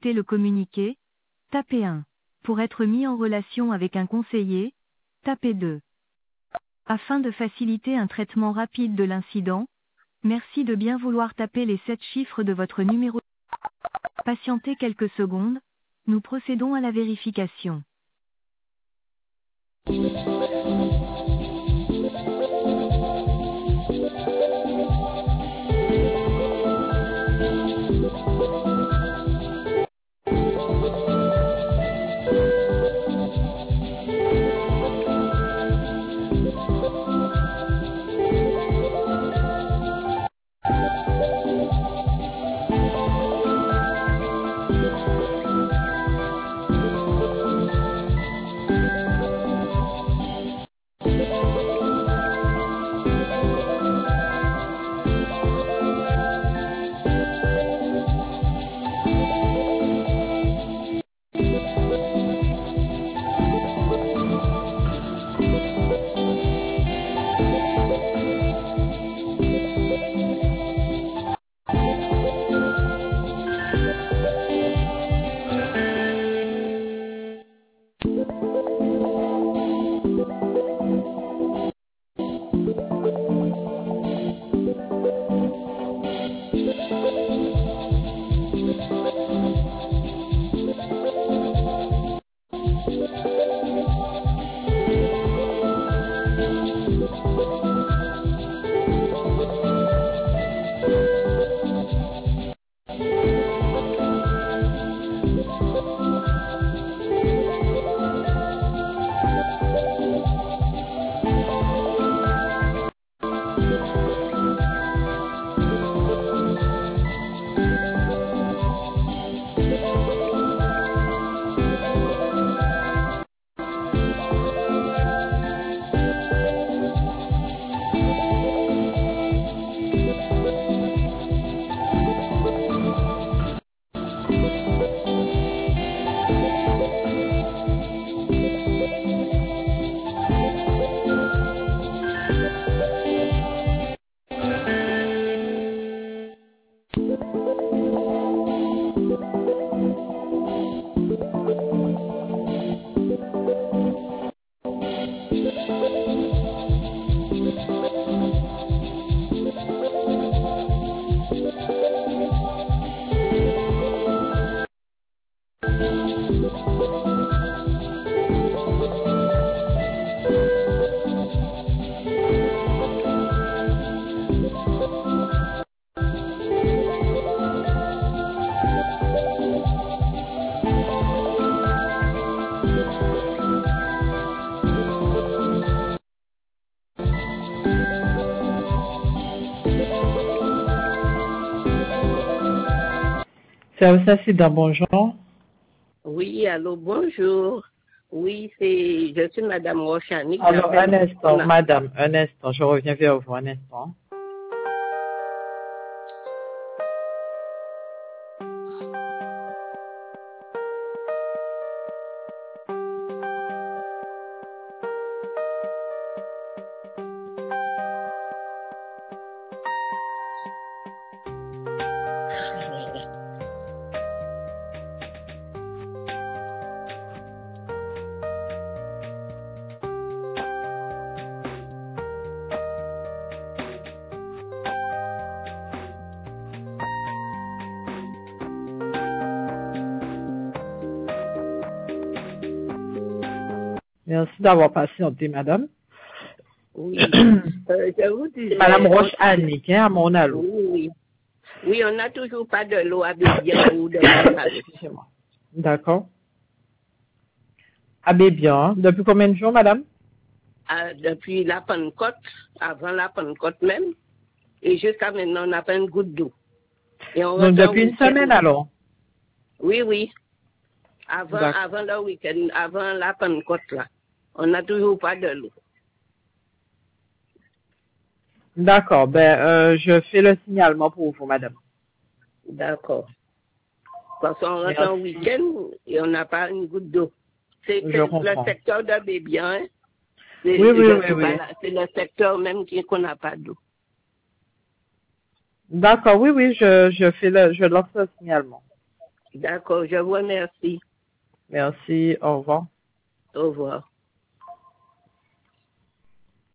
souhaitez le communiquer, tapez 1. Pour être mis en relation avec un conseiller, tapez 2. Afin de faciliter un traitement rapide de l'incident, merci de bien vouloir taper les 7 chiffres de votre numéro. Patientez quelques secondes, nous procédons à la vérification. Service accident, bonjour. Oui, allô, bonjour. Oui, je suis Madame Rochani. Alors, un instant, madame, un instant, je reviens vers vous, un instant. Merci d'avoir patienté, madame. Oui, je vous disais... Madame Roche-Annick, hein, à mon allô. Oui. Oui, on n'a toujours pas de l'eau à Bébian ou de Montpellier. D'accord. À Bébian, depuis combien de jours, madame? Depuis la Pentecôte, avant la Pentecôte même, et jusqu'à maintenant, on n'a pas une goutte d'eau. Donc, depuis une semaine, alors? Oui, oui. Avant le week-end, avant la Pentecôte, là. On n'a toujours pas de l'eau. D'accord. Je fais le signalement pour vous, madame. D'accord. Parce qu'on rentre en week-end et on n'a pas une goutte d'eau. C'est le secteur de Bébian. Hein? Oui. C'est le secteur même qu'on n'a pas d'eau. D'accord, oui, je lance le signalement. D'accord, je vous remercie. Merci, au revoir. Au revoir.